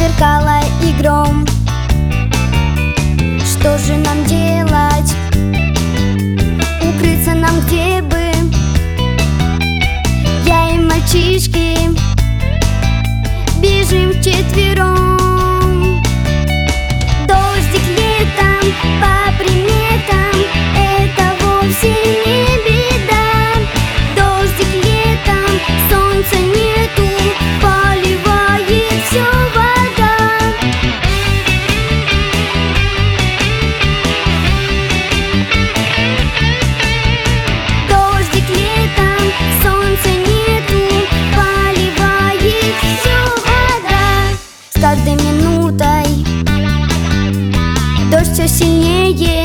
сверкала и гром. Что же нам делать? Укрыться нам где бы? Я и мальчишки бежим вчетвером. Дождик летом, по приметам, это вовсе не беда. Дождик летом, солнца нету, поливает все вода. Дождик летом, солнца нету, поливает все вода. С каждой минутой дождь все сильнее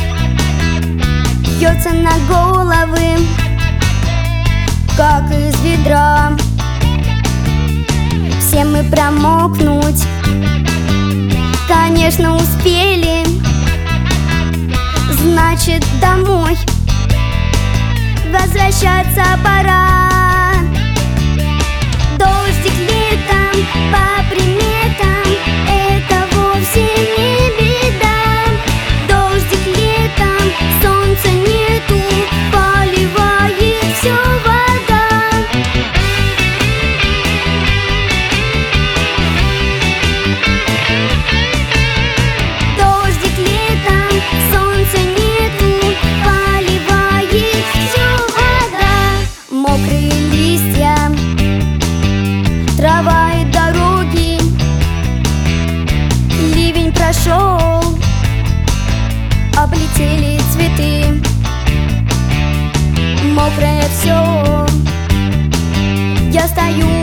льется на головы, как из ведра. Все мы промокнуть, конечно, успели. Значит, домой возвращаться пора. Дождик летом, по приметам, это вовсе не беда. Дождик летом, солнца нету, поливает все вода. Дождик летом, солнца нету, поливает все вода. Мокрые листья, трава и дороги, ливень прошел, облетели цветы. Мокрое все, я стою